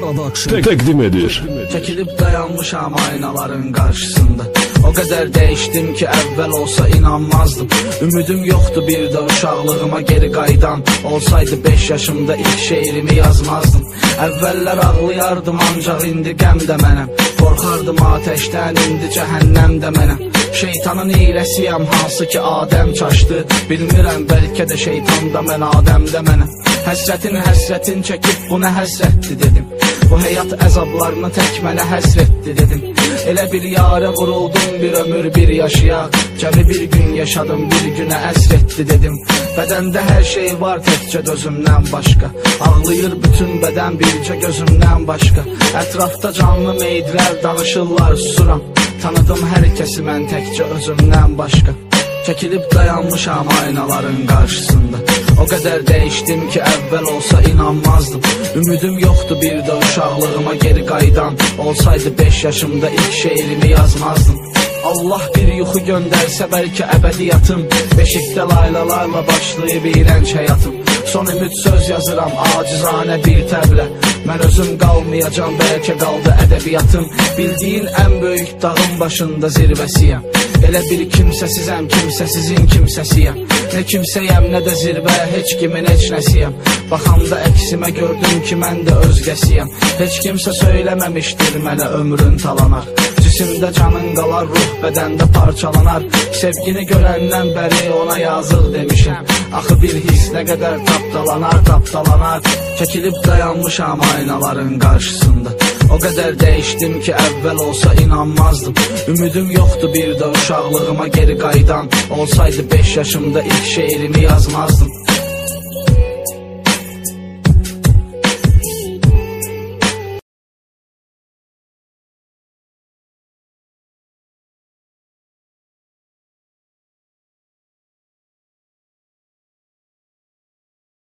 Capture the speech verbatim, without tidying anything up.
Production təqdim edir. Çəkilib dayanmışam aynaların qarşısında. O qədər dəyişdim ki əvvəl olsa inanmazdım. Ümidim yoxdu bir də uşaqlığıma geri qaydan. Olsaydı beş yaşımda ilk şeirimi yazmazdım. Əvvəllər ağlayardım ancaq indi qəm də mənəm. Qorxardım ateşdən, indi cəhənnəm də mənəm. Şeytanın iyrəsiyəm hansı ki Adəm çaşdı. Bilmirəm bəlkə də şeytan da mən, Adəm də mənəm. Həsrətin həsrətin çəkib bu nə həsrətdir dedim. Bu həyat əzablarını tək mənə həsrətdir dedim. Elə bir yarə vuruldum bir ömür bir yaşayaq. Cəmi bir gün yaşadım bir günə əsrətdir dedim. Bədəndə hər şey var təkcə dözümdən başqa. Ağlayır bütün bədən bircə gözümdən başqa. Ətrafda canlı meydlər danışırlar susuram. Tanıdım hər kəsi mən təkcə özümdən başqa. Çəkilib dayanmışam aynaların qarşısında. O qədər dəyişdim ki əvvəl olsa inanmazdım. Ümidim yoxdu bir də uşaqlığıma geri qaydan. Olsaydı beş yaşımda ilk şeirimi yazmazdım. Allah bir yuxu göndərsə bəlkə əbədiyyatım. Beşikdə laylalarla başlayıb iyrənc həyatım. Son ümid söz yazıram acizanə bir təblə. Mən özüm qalmayacam, bəlkə qaldı ədəbiyyatım. Bildiyin ən böyük dağın başında zirvəsiyəm. Elə bir kimsəsizəm, kimsəsizin kimsəsiyəm. Nə kimsəyəm, nə də zirvə, heç kimin heç nəsiyəm. Baxanda əksimə gördüm ki mən də özgəsiyəm. Heç kimsə söyləməmişdir mənə ömrün talanar. Cisimdə canın qalar, ruh bədəndə parçalanar. Sevgini görəndən bəri ona yazıq demişəm. Axı bir his nə qədər tapdalanar, tapdalanar. Çəkilib dayanmışam aynaların qarşısında. O qədər dəyişdim ki əvvəl olsa inanmazdım. Ümidim yoxdu bir də uşaqlığıma geri qaydan. Olsaydı beş yaşımda ilk şeirimi yazmazdım.